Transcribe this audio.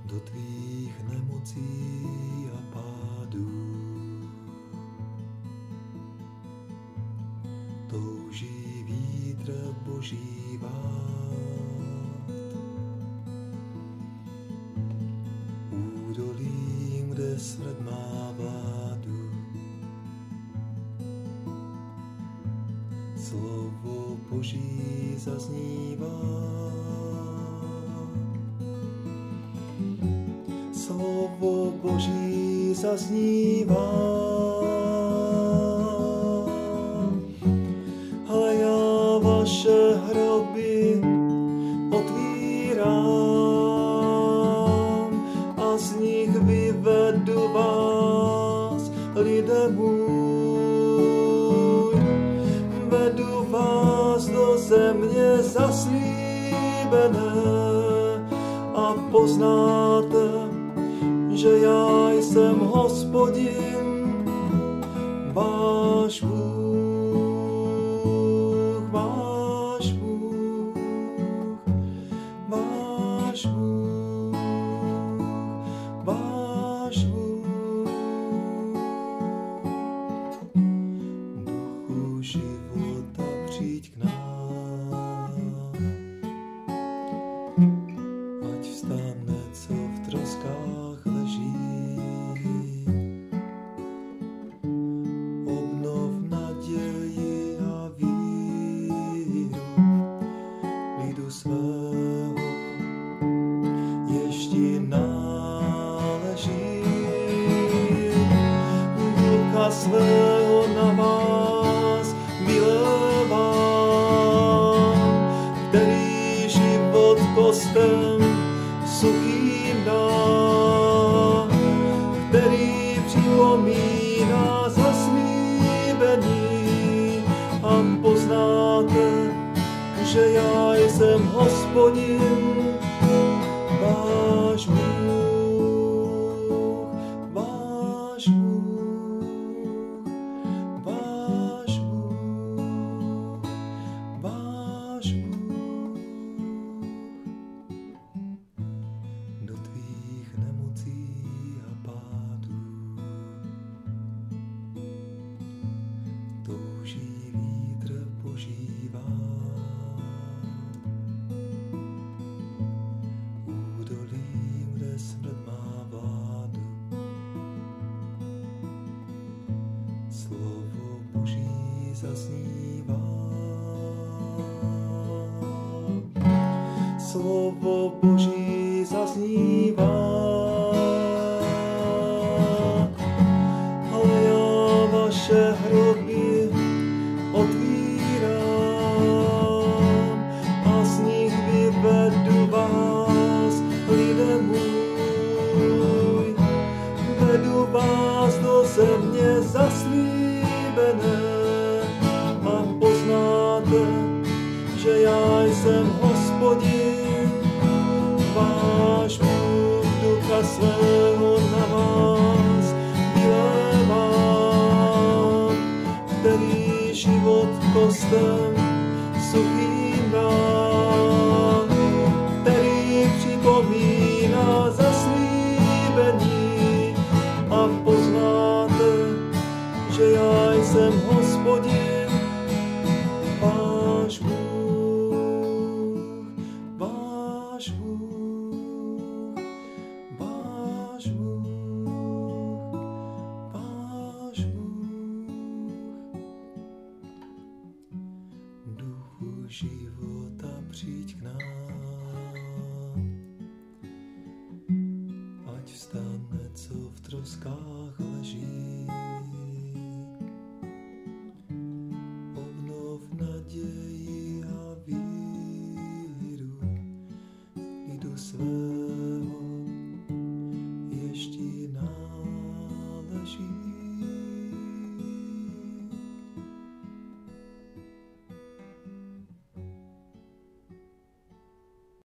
do tvých nemocí a pádů. Touží vítr boží vát, údolím, kde smrt má vládu. Slovo boží zaznívá, slovo boží zaznívá. Ale já vaše hroby otvírám a z nich vyvedu vás, lidé můj. Vedu vás do země zaslíbené a poznáte, že já jsem Hospodin, váš Bůh, váš Bůh, váš Bůh, váš Bůh. Duchu života přijď k nám, ať vstane, co v troskách leží. Obnov naději a víru lidu svého, ještě náleží. Ducha svého na vás vylévám, který život kostem suchým dá, který připomíná zaslíbení a poznáte, že já jsem Hospodin, váš Bůh, váš Bůh, váš Bůh, váš Bůh. Do tvých nemocí a pádů touží vítr boží vát, údolím, kde smrt má vládu. Slovo boží zaznívá, slovo boží zaznívá. Ale já vaše hroby otvírám a z nich vyvedu vás, lidé můj. Vedu vás do země zaslíbené a poznáte, že já jsem Hospodin, váš Bůh. Ducha svého na vás vylévám, který život kostem suchým dá, který připomíná zaslíbení a poznáte, že já jsem Hospodin, váš Bůh, váš Bůh, váš Bůh, váš Bůh. Duchu života přijď k nám, ať vstane, co v troskách